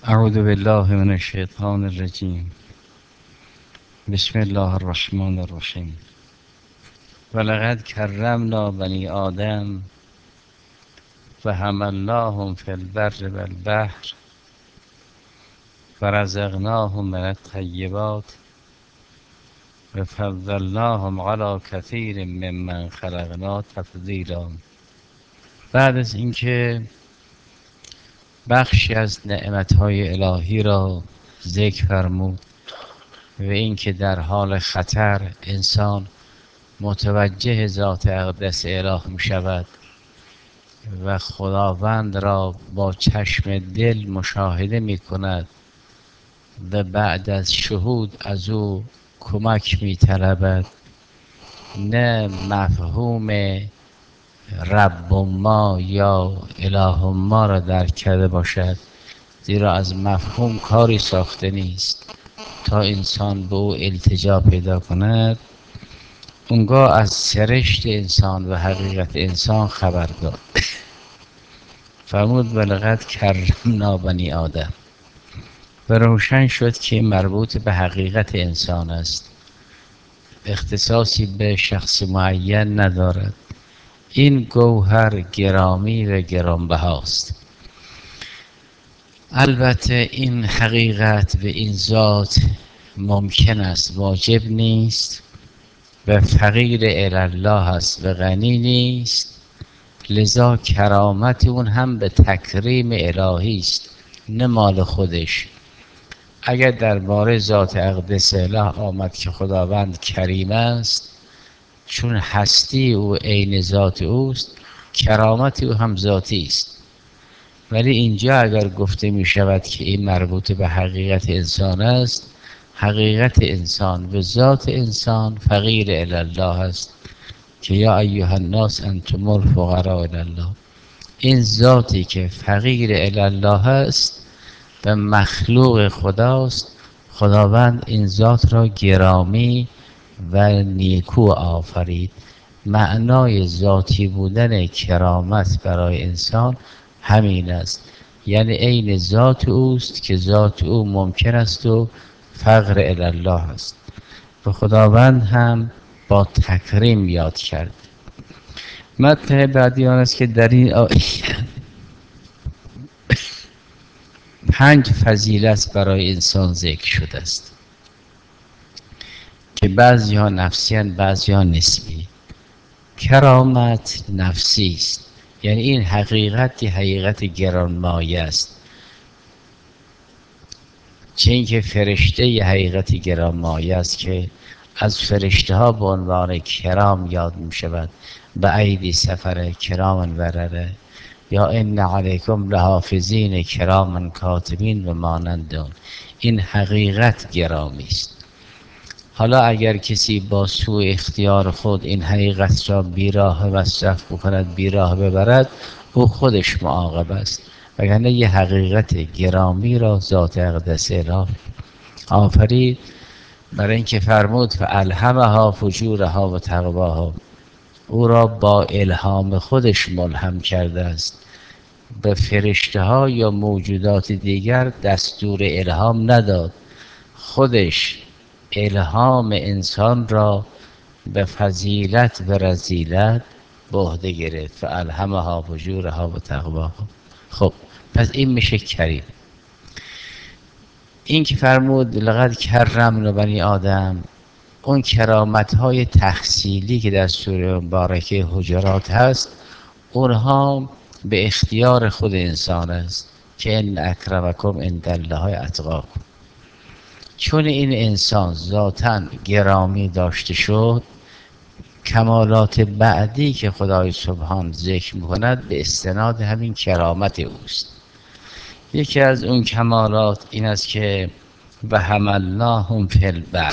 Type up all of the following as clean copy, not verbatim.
اعوذ بالله من الشیطان الرجیم. بسم الله الرحمن الرحیم. ولقد کرمنا بنی آدم فحملناهم فی البر والبحر ورزقناهم من الطیبات وفضلناهم علی کثیر ممن خلقنا تفضیلا. بعد از اینکه بخشی از نعمتهای الهی را ذکر فرمود و اینکه در حال خطر انسان متوجه ذات اقدس اله می شود و خداوند را با چشم دل مشاهده می کند و بعد از شهود از او کمک می طلبد، نه مفهوم رب ما یا اله ما را درک کرده باشد، زیرا از مفهوم کاری ساخته نیست تا انسان به او التجا پیدا کند. اونگاه از سرشت انسان و حقیقت انسان خبر داد. فرمود ولقد کرمنا بنی آدم و روشن شد که مربوط به حقیقت انسان است، اختصاصی به شخص معین ندارد. این گوهر گرامی و گرانبهاست. البته این حقیقت و این ذات ممکن است، واجب نیست و فقیر الله است و غنی نیست، لذا کرامت اون هم به تکریم الهی است، نه مال خودش. اگر درباره ذات اقدس اله آمد که خداوند کریم است، چون هستی او عین ذات اوست، کرامت او هم ذاتی است. ولی اینجا اگر گفته می شود که این مربوط به حقیقت انسان است، حقیقت انسان و ذات انسان فقیر الله است که یا ایها الناس انتم الفقراء الی الله. این ذاتی که فقیر الله است و مخلوق خداست، خداوند این ذات را گرامی و نیکو آفرید. معنای ذاتی بودن کرامت برای انسان همین است، یعنی عین ذات اوست که ذات او ممکن است و فقر الله است. و خداوند هم با تکریم یاد کرد. مطلب بعدی آن است که در این آیه 5 فضیلت برای انسان ذکر شده است که بعضی ها نفسی هستند، بعضی ها نسبی. کرامت نفسی است، یعنی این حقیقت گرانمایه است، چه اینکه فرشته ی حقیقت گرانمایه است که از فرشته ها به عنوان کرام یاد می شود، به ایدی سفر کرام برره، یا ان علیکم لحافظین کرام کاتبین و مانند اون. این حقیقت گرامی است. حالا اگر کسی با سوء اختیار خود این حقیقت را بیراه مصرف بکند، بیراه ببرد، او خودش معاقب است. وگرنه یه حقیقت گرامی را ذات اقدس اله آفرید، برای اینکه فرمود فالهمها فجورها و تقواها، او را با الهام خودش ملهم کرده است. به فرشته ها یا موجودات دیگر دستور الهام نداد، خودش الهام انسان را به فضیلت و رذیلت به عهده گرفت. فالهمها فجورها و تقواها. خب پس این میشه کریم. این که فرمود لقد کرمنا بنی آدم، اون کرامت های تحصیلی که در سوره مبارکه حجرات هست، اونها به اختیار خود انسان است که ان اکرمکم عند الله اتقاکم. چون این انسان ذاتاً گرامی داشته شد، کمالات بعدی که خدای سبحان ذکر میکند به استناد همین کرامت اوست. یکی از اون کمالات این است که و حملناهم فی البر،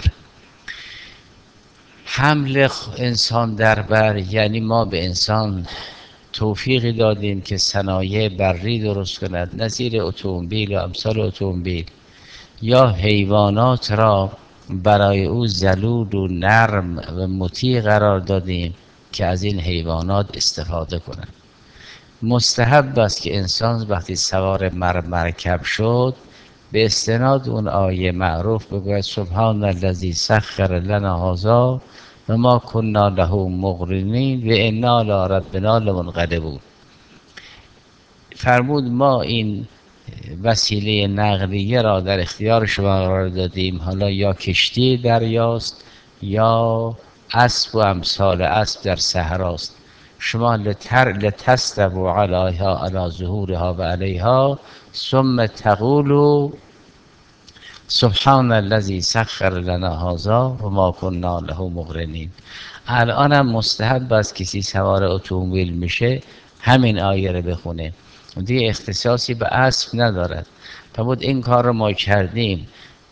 حمل انسان در بر، یعنی ما به انسان توفیقی دادیم که صنایع بری درست کند، نظیر اتومبیل و امثال اتومبیل، یا حیوانات را برای او ذلول و نرم و مطیع قرار دادیم که از این حیوانات استفاده کنند. مستحب است که انسان وقتی سوار مرکب شد به استناد اون آیه معروف بگوید سبحان الذی سخر لنا هذا و ما کنا له مقرنین و انا الی ربنا لمنقلبون. فرمود ما این وسیله نقلیه را در اختیار شما قرار دادیم، حالا یا کشتی دریاست یا اسب و امثال اسب در صحراست، شما لتستووا علیها علی ظهورها و علیها ثم تقولوا سبحان الذی سخر لنا هذا و ما کنا له مقرنین. الان هم مستحب است کسی سوار اتومبیل میشه همین آیه رو بخونه، دیگه اختصاصی به اسب ندارد. فرمود این کار رو ما کردیم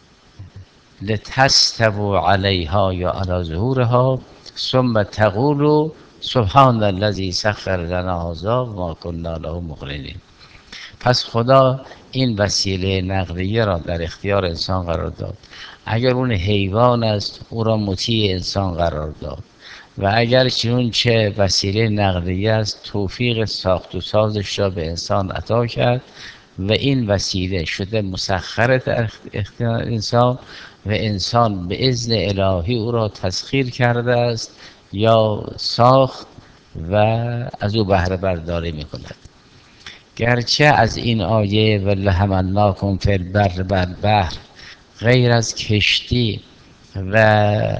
لتستووا علیها یا علی ظهورها ثم تقولوا سبحان الذی سخر لنا هذا و ما کنا له مقرنین. پس خدا این وسیله نقلیه را در اختیار انسان قرار داد. اگر اون حیوان است او را مطیع انسان قرار داد و اگر چه وسیله نقلیه است توفیق ساخت و سازش را به انسان عطا کرد و این وسیله شده مسخر در اختیار انسان و انسان به اذن الهی او را تسخیر کرده است یا ساخت و از او بهره برداری میکند. گرچه از این آیه ولحملناکم فی البر والبحر غیر از کشتی و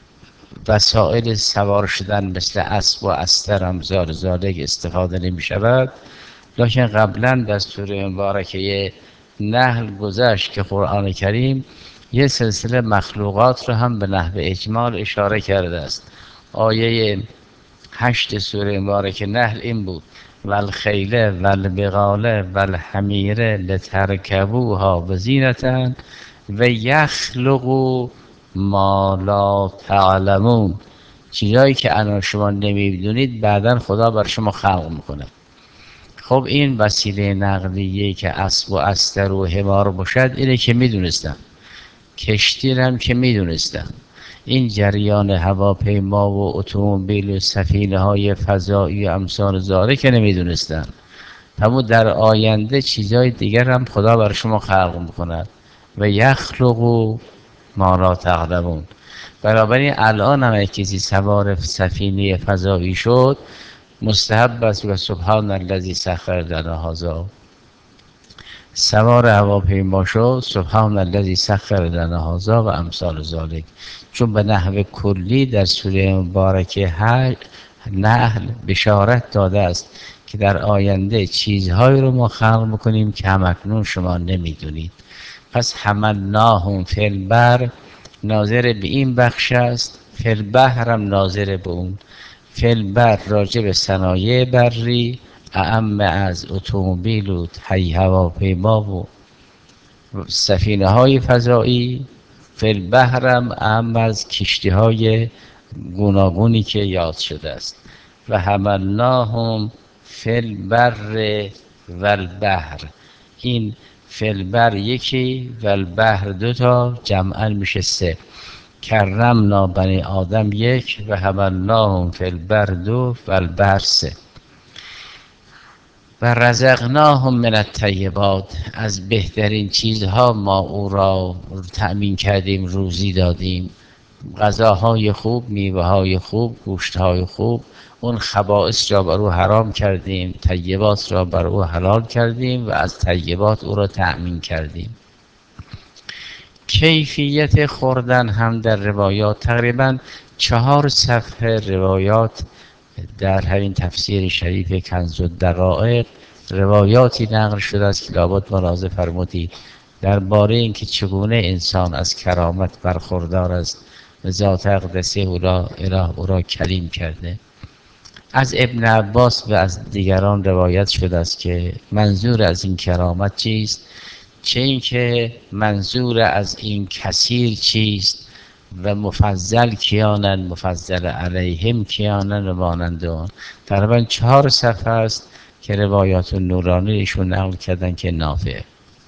وسایل سوار شدن مثل اسب و استر امثال ذالک استفاده نمی شود، لکن قبلا در سوره مبارکه نحل گذشت که قرآن کریم یه سلسله مخلوقات رو هم به نحو اجمال اشاره کرده است. آیه 8 سوره مبارکه نحل این بود والخیل والبغال والحمیر لترکبوها و زینة و یخلق ما لا تعلمون، چیزایی که الان شما نمیدونید بعدا خدا بر شما خلق میکنه. خب این وسیله نقلیه که اسب و استر و حمار باشد اینه که میدونستم، کشتی هم که میدونستم، این جریان هواپیما و اتومبیل و سفینه های فضایی و امثال ذالک که نمیدونستن. اما در آینده چیزای دیگر هم خدا بر شما خلق میکند و یخلق ما لا تعلمون. بنابراین الان هم کسی سوار سفینه فضایی شد مستحب است و سبحان الذی سخر لنا هذا، سوار هواپیما شد سبحان الذی سخر لنا هذا و امثال ذالک. چون به نحو کلی در سوره مبارکه نحل بشارت داده است که در آینده چیزهایی رو ما خلق میکنیم که همکنون شما نمیدونید. پس حملناهم فی البر ناظر به این بخش است، فی البحر هم ناظر به اون. فی البر راجع به صنایع بری اعم از اتومبیل و هواپیما و سفینه های فضایی، فی البحر هم اعم از کشتی های گوناگونی که یاد شده است. و حملناهم فی البر و البحر، این فی البر یکی و البحر دوتا جمعا میشه سه. کرمنا بنی آدم یک و حملناهم فی البر دو و البحر سه. و رزقناهم من الطیبات، از بهترین چیزها ما او را تأمین کردیم، روزی دادیم، غذاهای خوب، میوه‌های خوب، گوشت‌های خوب. اون خبائث را بر او حرام کردیم، طیبات را بر او حلال کردیم و از طیبات او را تأمین کردیم. کیفیت خوردن هم در روایات تقریبا 4 صفحه روایات در همین تفسیر شریف کنز الدقایق روایاتی نقل شده است که لابد ملاحظه فرمودید درباره اینکه چگونه انسان از کرامت برخوردار است و ذات اقدسه او را کلیم کرده. از ابن عباس و از دیگران روایت شده است که منظور از این کرامت چیست، چه اینکه منظور از این کثیر چیست و مفضل کیانن، مفضل علیهم کیانن و مانند آن. تقریبا 4 صفحه است که روایات نورانی ایشون نقل کردن که نافع.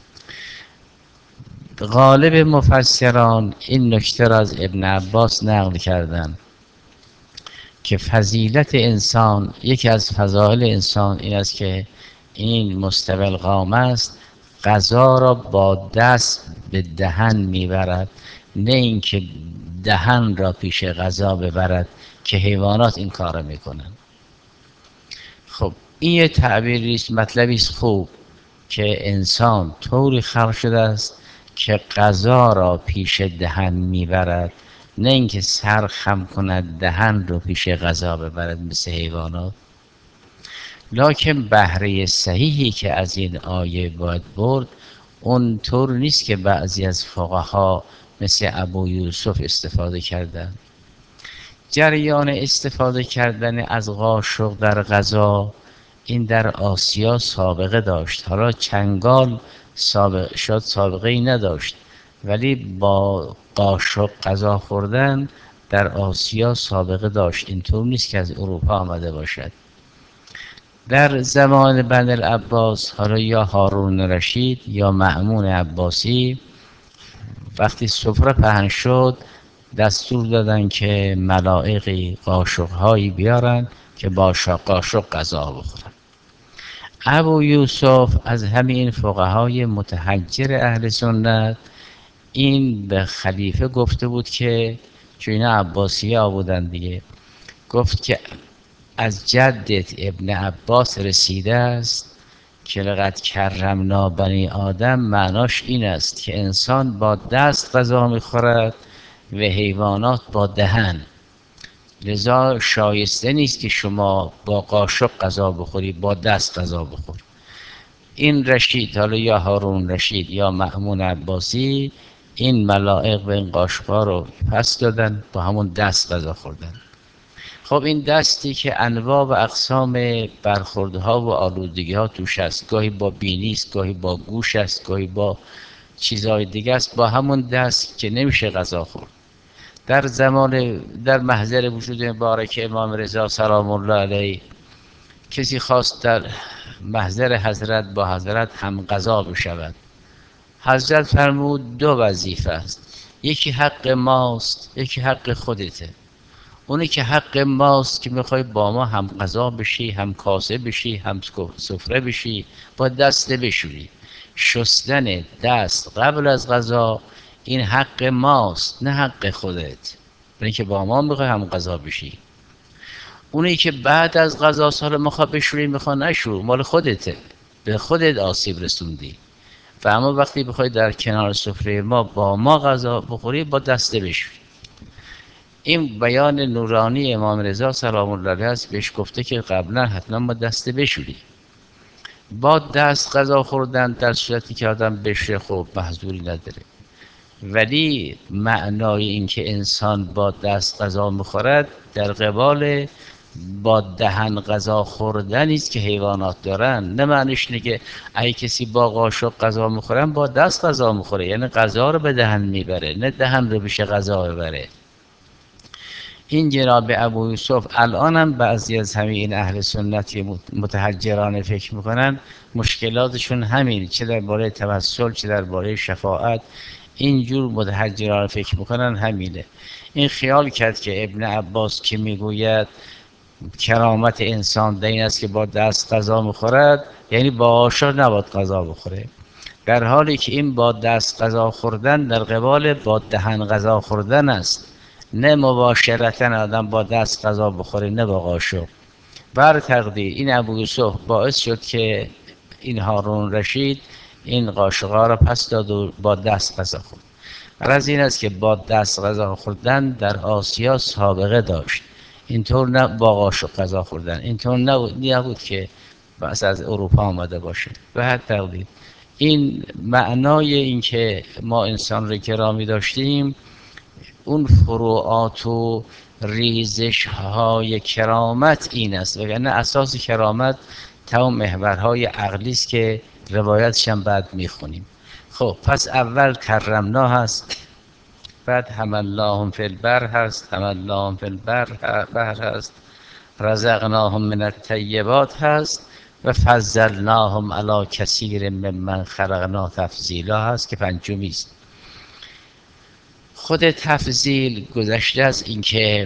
غالب مفسران این نکته را از ابن عباس نقل کردن که فضیلت انسان، یکی از فضائل انسان این است که این مستوی القامه است، غذا را با دست به دهن میبرد، نه اینکه دهن را پیش غذا ببرد که حیوانات این کار میکنن. خب این یه تعبیری است، مطلبی است خوب که انسان طوری خلق شده است که غذا را پیش دهن میبرد، نه اینکه سر خم کند دهن رو پیش غذا ببرد مثل حیوانات. لکن بهره صحیحی که از این آیه باید برد اون طور نیست که بعضی از فقها مثل ابو یوسف استفاده کردن. جریان استفاده کردن از قاشق در غذا این در آسیا سابقه داشت. حالا چنگال سابقه ای نداشت، ولی با قاشق غذا خوردن در آسیا سابقه داشت. اینطور نیست که از اروپا آمده باشد. در زمان بنی العباس، حالا یا هارون رشید یا مأمون عباسی، وقتی سفره پهن شد دستور دادن که ملائقی قاشق‌هایی بیارن که با قاشق غذا بخورن. ابو یوسف از همین فقهای متحجر اهل سنت این به خلیفه گفته بود که چون اینا عباسی ها بودن دیگه، گفت که از جدت ابن عباس رسیده است که لقد کرمنا بنی آدم، معناش این است که انسان با دست غذا میخورد و حیوانات با دهن، لذا شایسته نیست که شما با قاشق غذا بخوری، با دست غذا بخور. این رشید، حالا یا هارون رشید یا مأمون عباسی، این ملائق به این قاشق‌ها رو پس دادن، با همون دست غذا خوردن. خب این دستی که انواع و اقسام برخوردها و آلودگی‌ها توش است، گاهی با بینی است، گاهی با گوش است، گاهی با چیزهای دیگه است، با همون دست که نمیشه غذا خورد. در محضر وجود مبارک امام رضا سلام الله علیه کسی خواست در محضر حضرت با حضرت هم غذا بشود. حضرت فرمود دو وظیفه است، یکی حق ماست، یکی حق خودته. اونی که حق ماست که میخوای با ما هم غذا بشی، هم کاسه بشی، هم سفره بشی، با دست بشوری. شستن دست قبل از غذا این حق ماست، نه حق خودت، برای که با ما میخوای هم غذا بشی. اونی که بعد از غذا سال میخوای بشوری، میخوای نشور، مال خودته، به خودت آسیب رسوندی. و اما وقتی بخوای در کنار سفره ما با ما غذا بخوری، با دست بشوری. این بیان نورانی امام رضا سلام الله علیه است. بهش گفته که قبلا حتما با دست بشوری. با دست غذا خوردن در صورتی که آدم بشه خب محظوری نداره، ولی معنای این که انسان با دست غذا میخورد در قبال با دهن غذا خوردن است که حیوانات دارن. نه معنیش اینه که اگه کسی با قاشق غذا میخورن با دست غذا میخوره، یعنی غذا رو به دهن میبره، نه دهن رو بشه غذا ببره. این جناب ابو یوسف الانم بعضی از همین اهل سنتی متحجران فکر میکنن مشکلاتشون همین، چه درباره توسل چه درباره شفاعت، اینجور متحجران فکر میکنن همینه. این خیال کرد که ابن عباس که میگوید کرامت انسان در این است که با دست غذا میخورد، یعنی با قاشق نباید غذا بخوره، در حالی که این با دست غذا خوردن در قبال با دهن غذا خوردن است، نه مباشرتا آدم با دست غذا بخوره نه با قاشق. بر تقدیر این ابو یوسف باعث شد که این هارون رشید این قاشق‌ها را پس داد و با دست غذا خورد. غرض این است که با دست غذا خوردن در آسیا سابقه داشت، اینطور نه با قاشق غذا خوردن، اینطور نبود که بس از اروپا آمده باشه. به هر تقدیر این معنای این که ما انسان را گرامی داشتیم، اون فروعات و ریزش های کرامت این است، وگرنه اساس کرامت تمام محورهای عقلی است که روایتش هم بعد میخونیم. خب پس اول کرمنا هست، بعد حملناهم فی البر هست، حملناهم فی البر هست، رزقناهم من الطیبات هست و فضلناهم علی کثیر ممن خلقنا تفضیلا هست که پنجمی است. خود تفضیل گذشته از اینکه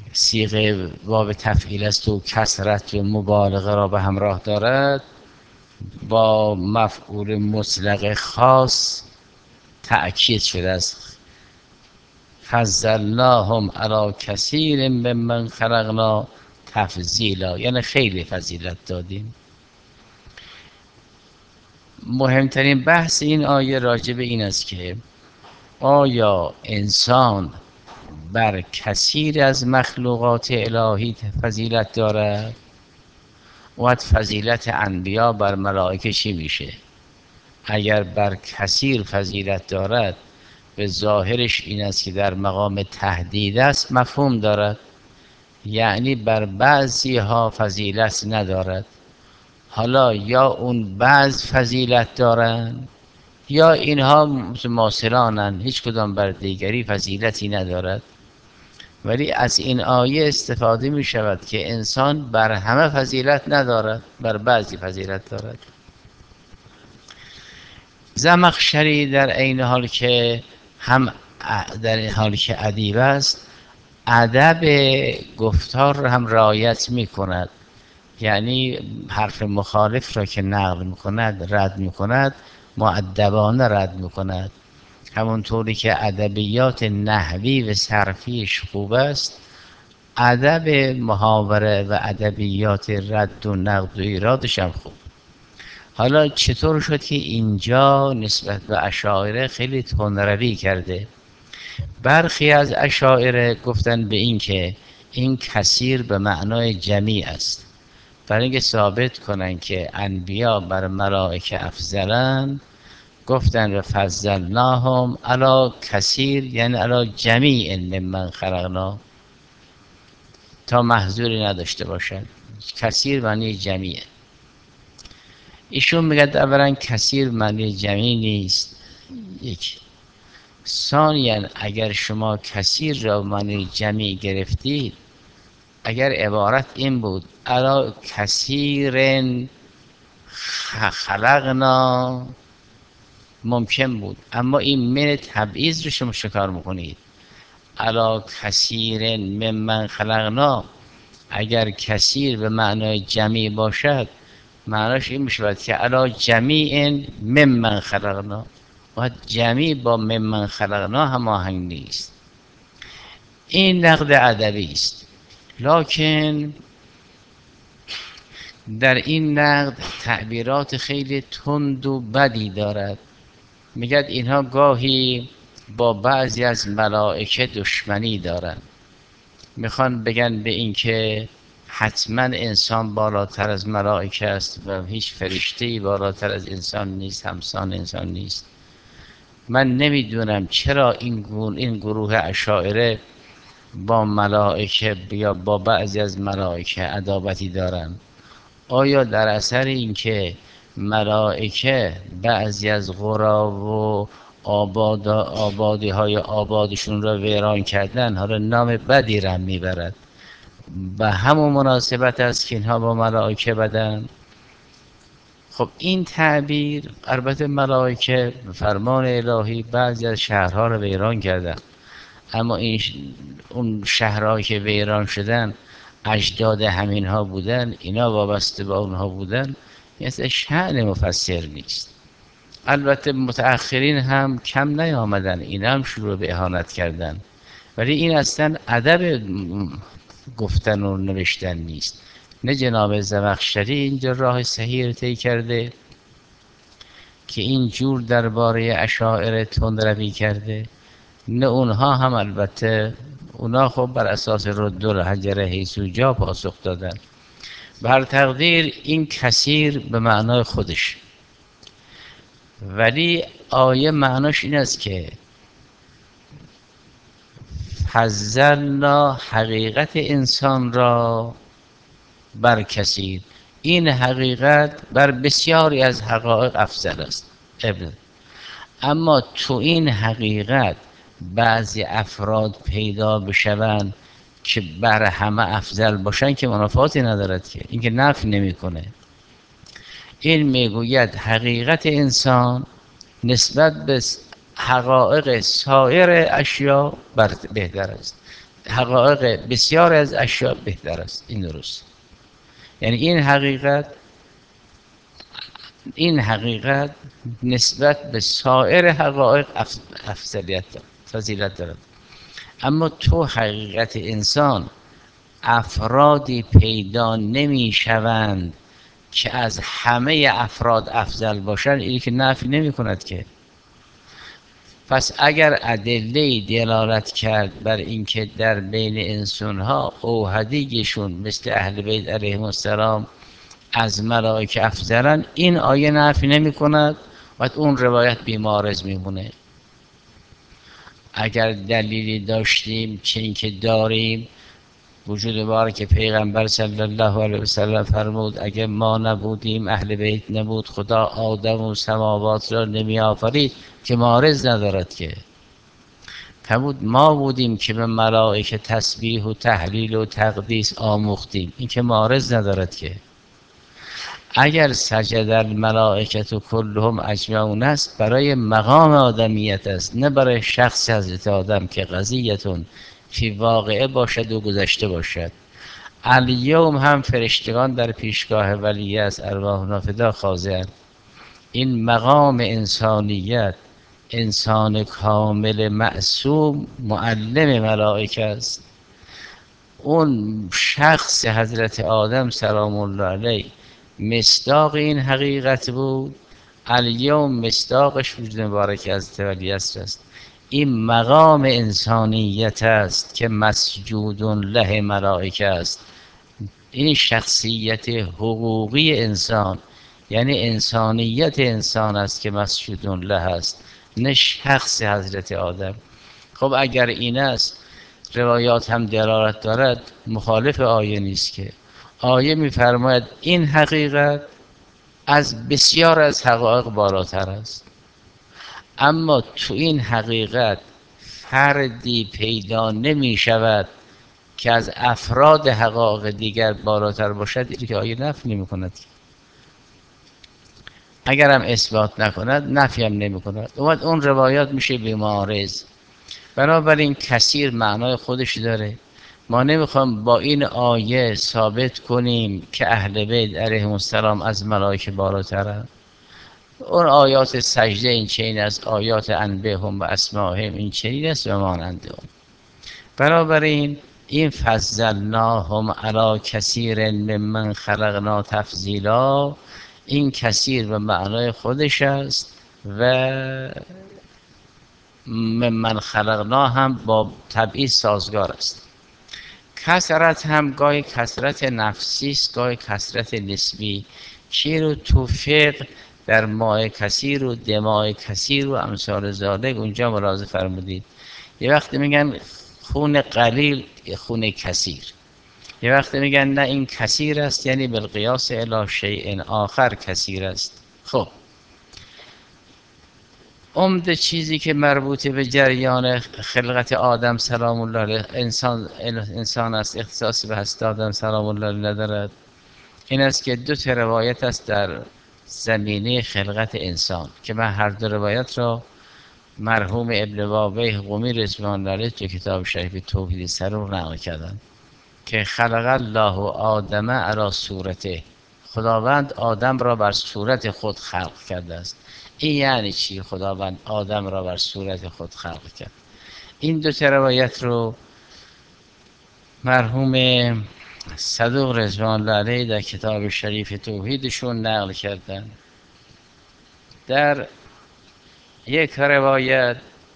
صیغه واو تفعیل است و کثرت و مبالغه را به همراه دارد، با مفعول مطلق خاص تأکید شده است. فضلناهم علی کثیر ممن خلقنا تفضیلا، یعنی خیلی فضیلت دادیم. مهمترین بحث این آیه راجع به این است که آیا انسان بر کثیر از مخلوقات الهی فضیلت دارد؟ وقت فضیلت انبیا بر ملائکه چی میشه؟ اگر بر کثیر فضیلت دارد، به ظاهرش این است که در مقام تهدید است، مفهوم دارد، یعنی بر بعضی ها فضیلت ندارد. حالا یا اون بعض فضیلت دارند یا اینها متماثلانند، هیچ کدام بر دیگری فضیلتی ندارد. ولی از این آیه استفاده می شود که انسان بر همه فضیلت ندارد، بر بعضی فضیلت دارد. زمخشری در این حال که هم در این حال که ادیب است، ادب گفتار را هم رعایت می کند. یعنی حرف مخالف را که نقل می کند، رد می کند، مؤدبانه رد می کند. همونطوری که ادبیات نحوی و صرفیش خوب است، ادب محاوره و ادبیات رد و نقد و ایرادش هم خوب. حالا چطور شد که اینجا نسبت به اشاعره خیلی تندروی کرده؟ برخی از اشاعره گفتن به این که این کثیر به معنای جمیع است، برای اینکه ثابت کنن که انبیا بر ملائکه افضلن، گفتن و فضلناهم علی کثیر، یعنی علی جمیع ممن خلقنا، تا محذوری نداشته باشد. کثیر معنی جمیعه. ایشون میگه اولا کثیر معنی جمعی نیست، یک. ثانیاً اگر شما کثیر را معنی جمعی گرفتید، اگر عبارت این بود علی کثیر خلقنا، ممکن بود، اما این من تبعیض رو شما شکار میکنید. علی کثیر ممن خلقنا، اگر کثیر به معنای جمعی باشد، معناش این میشود که علی جمیع ممن خلقنا، و جمیع با ممن خلقنا هماهنگ نیست. این نقد ادبی است، لکن در این نقد تعبیرات خیلی تند و بدی دارد. میگد اینها گاهی با بعضی از ملائکه دشمنی دارند، میخوان بگن به این که حتما انسان بالاتر از ملائکه است و هیچ فرشته‌ای بالاتر از انسان نیست، همسان انسان نیست. من نمیدونم چرا این گروه اشاعره با ملائکه یا با بعضی از ملائکه عداوتی دارند. آیا در اثر اینکه ملائکه بعضی از قرا و آبادی های آبادشون را ویران کردن، حالا نام بدی را میبرد، به همون مناسبت است که اینها با ملائکه بدن؟ خب این تعبیر، البته ملائکه فرمان الهی بعضی از شهرها را ویران کردن، اما اون شهرهایی که ویران شدن اجداد همینها بودن، اینا وابسته با اونها بودن، مثل شأن مفسر نیست. البته متأخرین هم کم نیامدن، اینا هم شروع به اهانت کردن، ولی این اصلا ادب گفتن و نوشتن نیست. نه جناب زمخشری اینجا راه صحیح رو طی کرده که این جور درباره اشاعره تندروی کرده، نه اونها هم. البته اونها خب بر اساس رد الحجر حیث جا پاسخ دادن. بر تقدیر این کثیر به معنای خودش، ولی آیه معناش این است که فضلنا حقیقت انسان را بر کثیر، این حقیقت بر بسیاری از حقایق افضل است. اما تو این حقیقت بعضی افراد پیدا بشوند که بر همه افضل باشن که منافاتی ندارد، که این که نفی نمیکنه. این میگوید حقیقت انسان نسبت به حقایق سایر اشیا بهتر است، حقایق بسیار از اشیا بهتر است. این درست، یعنی این حقیقت این حقیقت نسبت به سایر حقایق افضلیت دارد، فضیلت دارد. اما تو حقیقت انسان افرادی پیدا نمی شوند که از همه افراد افضل باشند، اینی که نفی نمی کند که. پس اگر ادله دلالت کرد بر اینکه در بین انسانها اوحدیشون مثل اهل بیت علیهم السلام از ملائکه افضلن، این آیه نفی نمی کند و اون روایت بیمارز میمونه. اگر دلیلی داشتیم چه اینکه داریم، وجود بارک پیغمبر صلی الله علیه وسلم فرمود اگر ما نبودیم، اهل بیت نبود، خدا آدم و سماوات را نمی آفرید، که مارز ندارد که. فرمود ما بودیم که به ملائکه تسبیح و تهلیل و تقدیس آموختیم، این که مارز ندارد که. اگر سجد الملائکه کلهم اجمعون است، برای مقام آدمیت است، نه برای شخص حضرت آدم که قضیتون فی واقعه باشد و گذشته باشد. الیوم هم فرشتگان در پیشگاه ولی است، ارواحنا فدا خاضع‌اند. این مقام انسانیت، انسان کامل معصوم معلم ملائکه است. اون شخص حضرت آدم سلام الله علیه مصداق این حقیقت بود، الیوم مصداقش وجود مبارک حضرت ولی است. این مقام انسانیت است که مسجود له ملائکه است. این شخصیت حقوقی انسان، یعنی انسانیت انسان است که مسجود له است، نه شخص حضرت آدم. خب اگر این است، روایات هم دلالت دارد، مخالف آیه نیست که. آیه می‌فرماید این حقیقت از بسیار از حقایق بالاتر است. اما تو این حقیقت فردی پیدا نمی شود که از افراد حقایق دیگر بالاتر باشد، اینی که آیه نفی نمی کند. اگر هم اثبات نکند، نفی هم نمی کند. اون روایات میشه بیمارز. بنابراین کثیر معنای خودش داره. ما نمیخوام با این آیه ثابت کنیم که اهل بیت علیهم السلام از ملائکه بالاترند. اون آیات سجده این چنین است، آیات انبئهم و اسمائهم این چنین است و مانند اون. بنابراین این فضلناهم علی کثیر ممن خلقنا تفضیلا، این کثیر به معنای خودش است و ممن خلقنا هم با تبعیض سازگار است. کثرت هم گاهی کثرت نفسی است، گاهی کثرت نسبی. چی رو توفیق در ماء کثیر و دماء کثیر و امثال ذالک اونجا ملاحظه فرمودید. یه وقتی میگن خون قلیل خون کثیر، یه وقتی میگن نه این کثیر است یعنی بالقیاس الی شیء آخر کثیر است. خب عمده چیزی که مربوط به جریان خلقت آدم سلام الله علیه انسان است، اختصاصی به هست آدم سلام الله علیه ندارد. این است که دو تا روایت است در زمینه خلقت انسان که من هر دو روایت را مرحوم ابن بابیه قمی رضوان الله علیه تو کتاب شریف توحید سرور نقل کردند که خلق الله آدم علی صورته، خداوند آدم را بر صورت خود خلق کرده است. این یعنی چی؟ خداوند آدم را بر صورت خود خلق کرد. این دو روایت رو مرحوم صدوق رضوان الله علیه در کتاب شریف توحیدشون نقل کردن. در یک روایت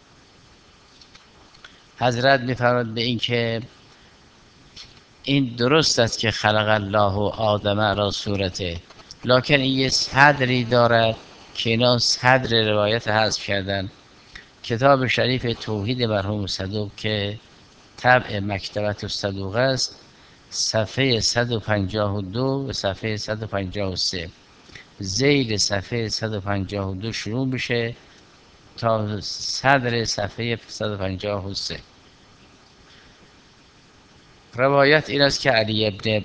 حضرت می‌فرماید به این که این درست است که خلق الله آدم علی صورته، لکن این یه صدری دارد که اینا صدر روایت حذف کردن. کتاب شریف توحید مرحوم صدوق که طبع مکتبت الصدوق است، صفحه 152 و صفحه 153، ذیل صفحه 152 شروع میشه تا صدر صفحه 153. روایت این است که علی ابن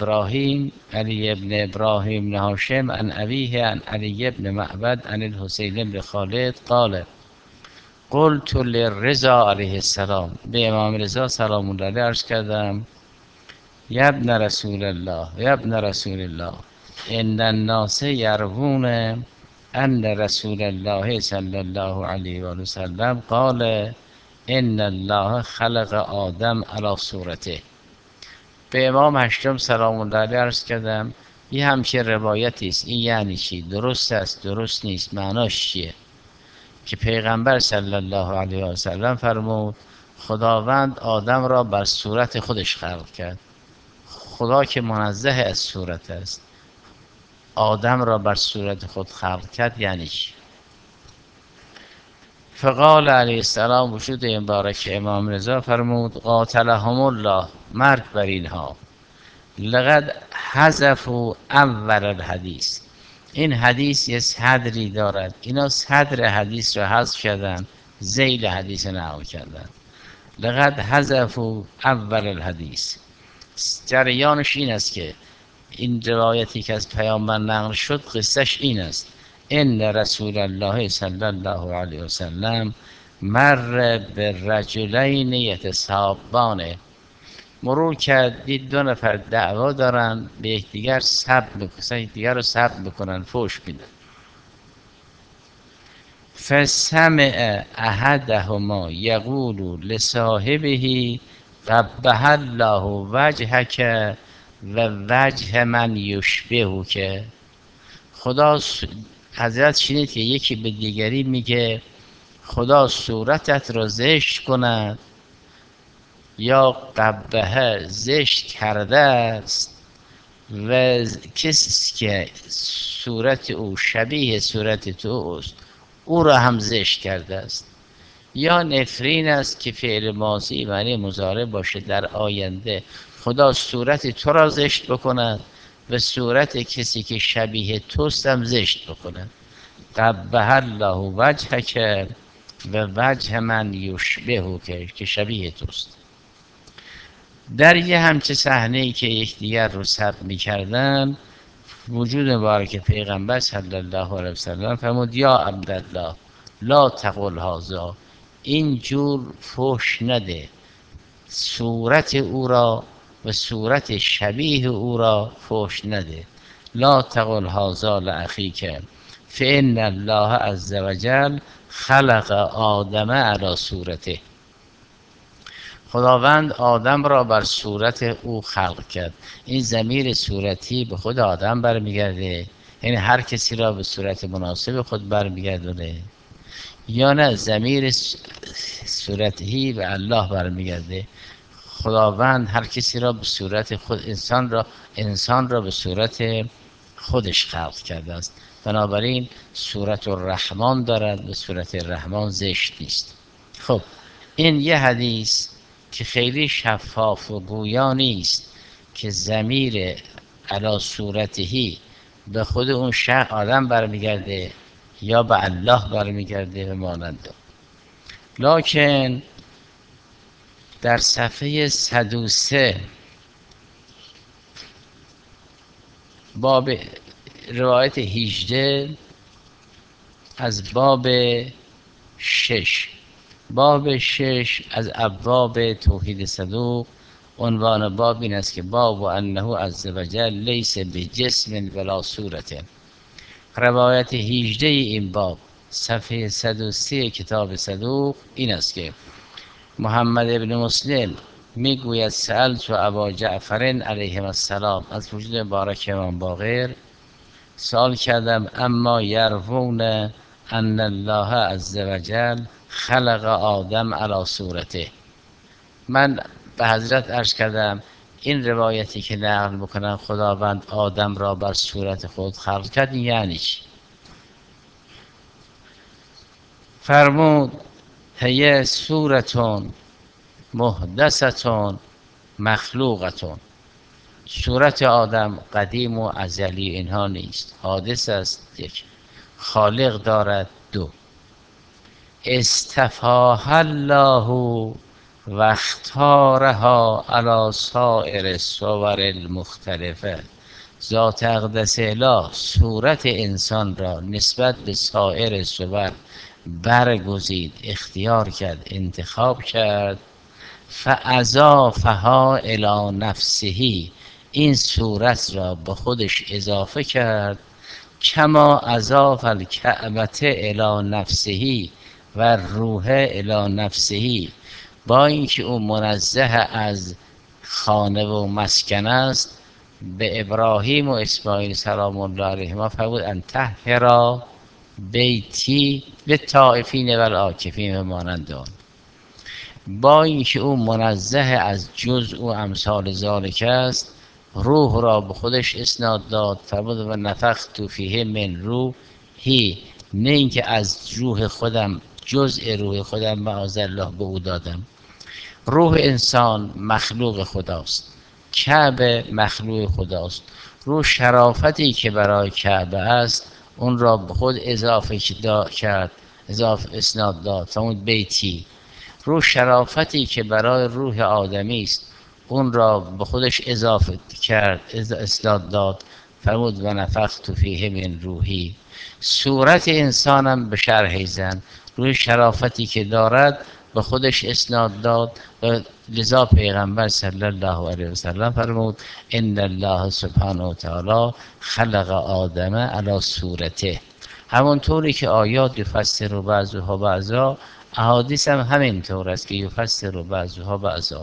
ابراهیم هاشم عن ابیه عن علی ابن معبد عن الحسین بن خالد قال قلت للرضا علیه السلام، به امام رضا سلام الله علیه عرض کردم یا ابن رسول الله ان الناس یروون ان رسول الله صلی الله علیه و سلم قال ان الله خلق آدم علی صورته. به امام هشتم سلام الله علیه عرض کردم یه همچین روایتی است، این یعنی چی؟ درست است، درست نیست، معناش چیه؟ که پیغمبر صلی الله علیه و سلم فرمود خداوند آدم را بر صورت خودش خلق کرد. خدا که منزه از صورت است، آدم را بر صورت خود خلق کرد یعنی چی؟ فقال علیه السلام، وجود این مبارک امام رضا فرمود قاتلهم الله، مرگ بر اینها، لقد حذفوا اول الحدیث. این حدیث یه صدری دارد، اینا صدر حدیث را حذف کردن، ذیل حدیث نقل کردن. لقد حذفوا اول الحدیث. جریانش این است که این روایتی که از پیامبر نقل شد قصهش این است: ان رسول الله صلی الله علیه وسلم مر به رجلین یتسابان، مرور کرد دید دو نفر دعوا دارن، به یکدیگر سب میکنن، یکدیگر رو سب میکنن، فحش میدن. فسمع احدهما یقول لصاحبه قبح الله وجهک و وجه من یشبهه، که خدا حضرت شنید که یکی به دیگری میگه خدا صورتت را زشت کند، یا قبه زشت کرده است، و کسی که صورت او شبیه صورت تو است او را هم زشت کرده است. یا نفرین است که فعل ماضی معنی مضارع باشه، در آینده خدا صورت تو را زشت بکند و صورت کسی که شبیه توست هم زشت بکند. قبح الله وجهک و وجه من یشبهه، که شبیه توست. در یه همچه صحنه‌ای که یکدیگر رو سب می‌کردن، وجود مبارک پیغمبر صلی الله علیه وسلم فرمود یا عبدالله لا تقل هذا، اینجور فحش نده، صورت او را و صورت شبیه او را فحش نده. لا تقل هذا لاخیک فان الله عز وجل خلق آدم علی صورته. خداوند آدم را بر صورت او خلق کرد. این ضمیر صورتی به خود آدم برمیگرده، یعنی هر کسی را به صورت مناسب خود برمیگردونه، یا نه ضمیر صورتی به الله برمیگرده؟ خداوند هر کسی را به صورت خود، انسان را به صورت خودش خلق کرده است. بنابراین صورت الرحمن دارد و صورت الرحمن زشت نیست. خب این یه حدیث که خیلی شفاف و گویا نیست که ضمیر علی صورتهی به خود اون شخص آدم برمیگرده یا به الله برمیگرده و مانند. لکن در صفحه 103 باب روایت 18 از باب 6 از ابواب توحید صدوق، عنوان باب این است که باب انه عز وجل لیس بجسم ولا صورت. روایت 18 این باب صفحه 103 کتاب صدوق این است که محمد ابن مسلم میگوید سألت ابا جعفر علیه السلام، از وجود مبارک امام باقر سوال کردم، اما یروون ان الله عز وجل خلق آدم علی صورته. من به حضرت عرض کردم این روایتی که نقل میکنن خداوند آدم را بر صورت خود خلق کرد یعنی چی؟ فرمود هی صورتون محدثتون مخلوقتون. صورت آدم قدیم و ازلی اینها نیست، حادث است. یک، خالق دارد. دو، استفاها الله و اختارها علی سائر الصور المختلفه. ذات اقدس اله صورت انسان را نسبت به سایر صور برگزید، اختیار کرد، انتخاب کرد. فاضافها الی نفسه، این صورت را به خودش اضافه کرد. کما اضاف الکعبة الی نفسه و روح الی نفسه، با اینکه او منزه از خانه و مسکن است، به ابراهیم و اسماعیل سلام الله علیهما فرمود ان طهرا بیتی للطائفین و العاکفین و مانند آن. با اینکه او منزه از جزء و امثال ذالک است، روح را به خودش اسناد داد، فرمود و نفخت فیه من روحی، نه اینکه از روح خودم جزء روح خودم معاذالله به او دادم. روح انسان مخلوق خداست، کعبه مخلوق خداست. روح شرافتی که برای کعبه است اون را به خود اضافه کرد، اضافه اسناد داد، فرمود بیتی. روح شرافتی که برای روح آدمی است اون را به خودش اضافه کرد، اسناد داد، فرمود و نفخت فیه من روحی. صورت انسانم به شرح زن، روح شرافتی که دارد به خودش اسناد داد و لذا پیغمبر صلی الله علیه و سلم فرمود ان الله سبحانه و تعالی خلق آدم علی صورته. همونطوری که آیات یفسر بعضها بعضا، احادیث هم همینطور است که یفسر بعضها بعضا.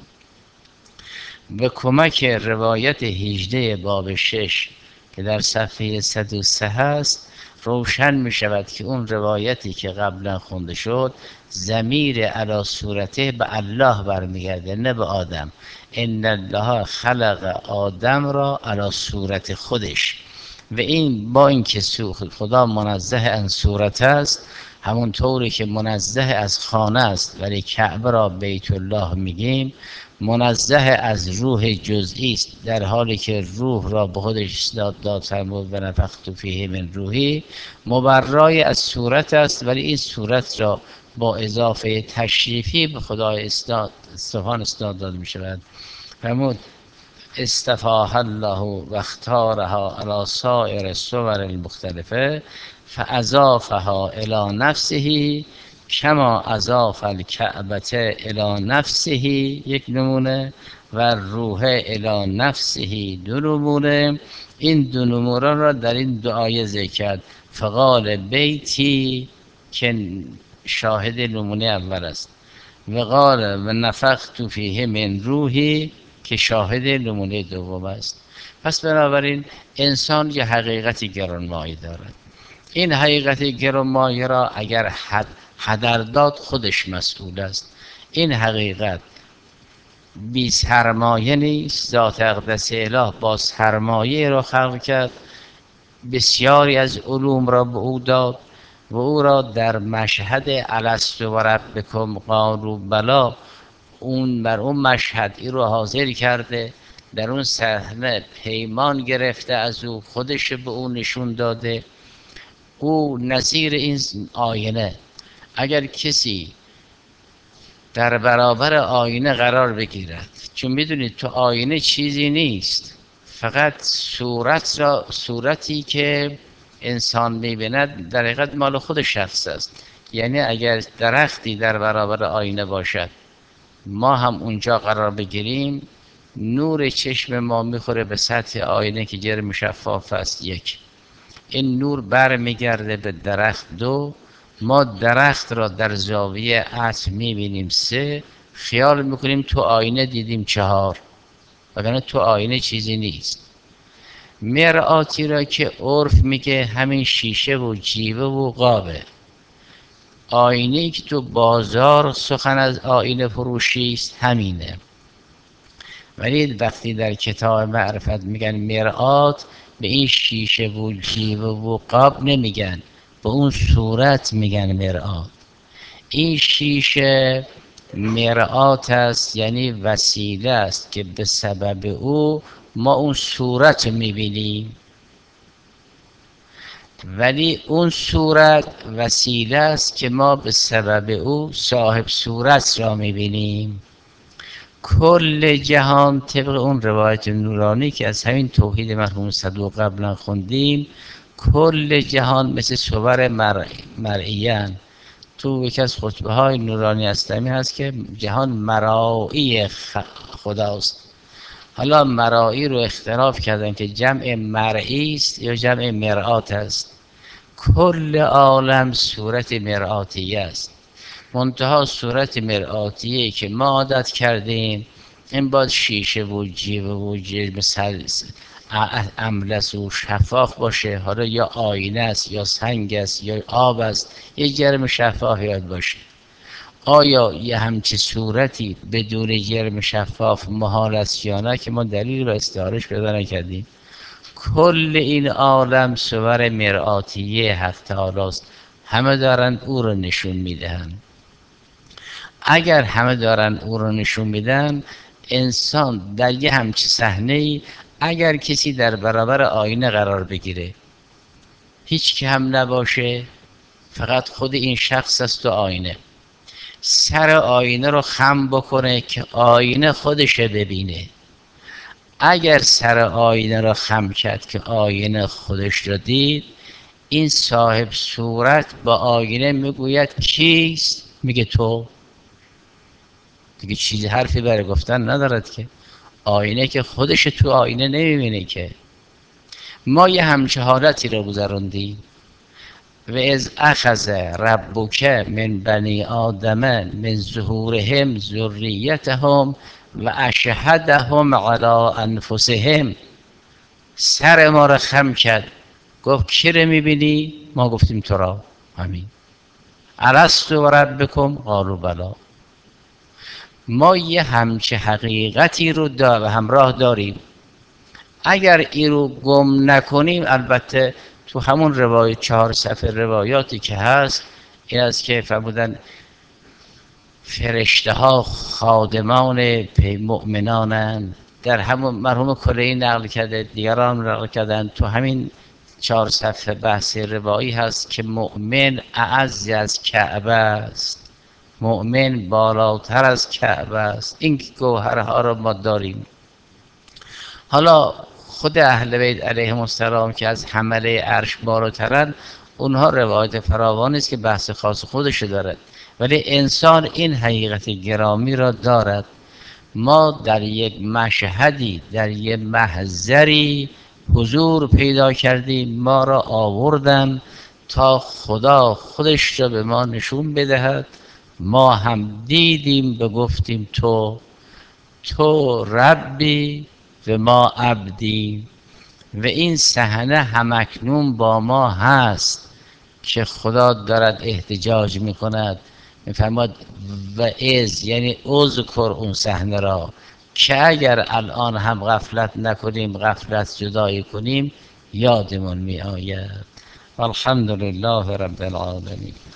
به کمک روایت 18 باب 6 که در صفحه 103 هست روشن می شود که اون روایتی که قبلا خونده شد ضمیر علی صورته به الله برمیگرده، نه به آدم. ان الله خلق آدم را علی صورت خودش، و این با اینکه خدا منزه از صورت است، همونطوری که منزه از خانه است ولی کعبه را بیت الله میگیم، منزه از روح جزئی است، در حالی که روح را به خودش داد فرمود و نفخت فیه من روحی. مبرای از صورت است ولی این صورت را با اضافه تشریفی به خدای استفان استاد داده می شود. فرمود استفاها الله و اختارها علی سایر الصور المختلفه فاضافها الی نفسه کما اضاف الکعبة الی نفسه، یک نمونه، و روح الی نفسه، دو نمونه. این دو نمونه را در این دعای ذکر کرد. فقال بیتی که شاهد نمونه اول است، و قال و نفخت فیه من روحی که شاهد نمونه دوم است. پس بنابراین انسان یه حقیقت گرانمایه دارد. این حقیقت گرانمایه را اگر هدر داد خودش مسئول است. این حقیقت بی سرمایه نیست. ذات اقدس اله با سرمایه را خلق کرد، بسیاری از علوم را به او داد و او را در مشهد الست و ربکم قالوا بلی، اون بر اون مشهد ای رو حاضر کرده، در اون صحنه پیمان گرفته از او، خودش به او نشون داده. او نظیر این آینه، اگر کسی در برابر آینه قرار بگیرد، چون میدونید تو آینه چیزی نیست، فقط صورتی که انسان میبیند در حقیقت مال خود شخص است. یعنی اگر درختی در برابر آینه باشد، ما هم اونجا قرار بگیریم، نور چشم ما میخوره به سطح آینه که جرم شفاف است، یک. این نور بر میگرده به درخت، دو. ما درخت را در زاویه عطف میبینیم، سه. خیال میکنیم تو آینه دیدیم، چهار. وگرنه تو آینه چیزی نیست. مرآتی را که عرف میگه همین شیشه و جیوه و قابه. آینه که تو بازار سخن از آینه فروشی است همینه. ولی وقتی در کتاب معرفت میگن مرآت، به این شیشه و جیوه و قاب نمیگن، به اون صورت میگن مرآت. این شیشه مرآت است، یعنی وسیله است که به سبب او ما اون صورت میبینیم، ولی اون صورت وسیله است که ما به سبب او صاحب صورت را میبینیم. کل جهان طبق اون روایت نورانی که از همین توحید مرحوم صدوق قبلا خوندیم، کل جهان مثل صور مرئیان. تو یکی از خطبه های نورانی اسلامی هست که جهان مرئی خداست. حالا مرائی رو اختلاف کردن که جمع مرئی است یا جمع مرآت است. کل عالم صورت مرآتیه است، منتها صورت مرآتیه که ما عادت کردیم این باید شیشه و جیوه و مثل املس و شفاف باشه. حالا یا آینه است یا سنگ است یا آب است، یه جرم شفاف یاد باشه. آیا یه همچی صورتی بدون جرم شفاف محال است یا نه که ما دلیل و استعارش پیدا نکردیم؟ کل این عالم صور مرآتیه حق تعالی است، همه دارن او رو نشون میدهن. اگر همه دارن او رو نشون میدن، انسان در یه همچی صحنه اگر کسی در برابر آینه قرار بگیره، هیچ که هم نباشه، فقط خود این شخص است و آینه، سر آینه رو خم بکنه که آینه خودش ببینه. اگر سر آینه رو خم کرد که آینه خودش رو دید، این صاحب صورت با آینه میگوید کیست؟ میگه تو. دیگه چیزی حرفی برای گفتن ندارد که، آینه که خودش تو آینه نمیبینه که. ما یه همچه حالتی رو گذراندیم. و از اخذ ربک من بنی آدم من ظهورهم ذریتهم و اشهدهم علی انفسهم. سر ما رو خم کرد، گفت کی رو میبینی؟ ما گفتیم تو را. همین. الست و ربکم قالوا بلی. ما یه همچه حقیقتی رو همراه داریم. اگر این رو گم نکنیم، البته تو همون روایت 4 صفحه روایاتی که هست این است که فرمودن فرشته ها خادمان مؤمنانند. در همون مرحوم کلهی نقل کرده، دیگران نقل کردن، تو همین 4 صفحه بحث روایی هست که مؤمن اعز از کعبه است، مؤمن بالاتر از کعبه است. این گوهرها رو ما داریم. حالا خود اهل بیت علیهم السلام که از حمله عرش بالاترن، اونها روایت فراوانی است که بحث خاص خودش دارد، ولی انسان این حقیقت گرامی را دارد. ما در یک مشهدی، در یک محضری حضور پیدا کردیم، ما را آوردن تا خدا خودش را به ما نشون بدهد. ما هم دیدیم و گفتیم تو ربی و ما عبدی. و این صحنه همکنون با ما هست که خدا دارد احتجاج میکند، میفرماد و از یعنی اذکر اون صحنه را که اگر الان هم غفلت نکنیم، غفلت جدایی کنیم، یادمون می آید. والحمد لله رب العالمین.